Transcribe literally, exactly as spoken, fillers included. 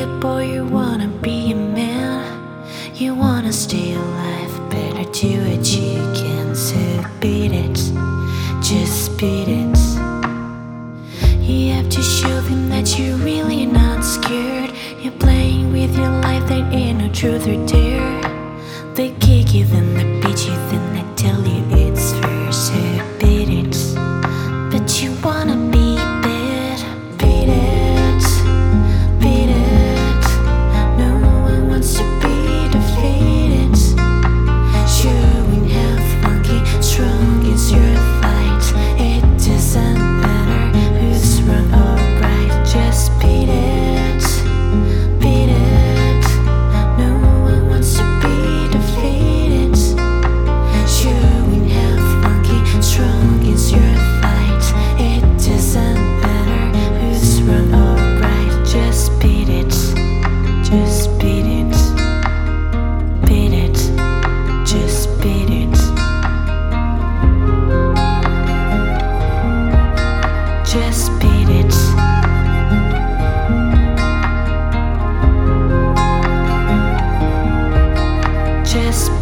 a boy, you wanna be a man. You wanna stay alive, better do what you can. So beat it, just beat it. You have to show them that you're really not scared. You're playing with your life, there ain't no truth or dare. They kick you, then they beat you, then they tell you it's fair. So beat it, but you wanna be bad. Beat it, beat it. No one wants to be defeated. Showing how funky, strong is your fight. It doesn't matter who's wrong or right. Just beat it, beat it. No one wants to be defeated. Showing how funky, strong is your fight. It doesn't matter who's wrong or right. Just beat it, just beat it, beat it, just beat it, just beat it, just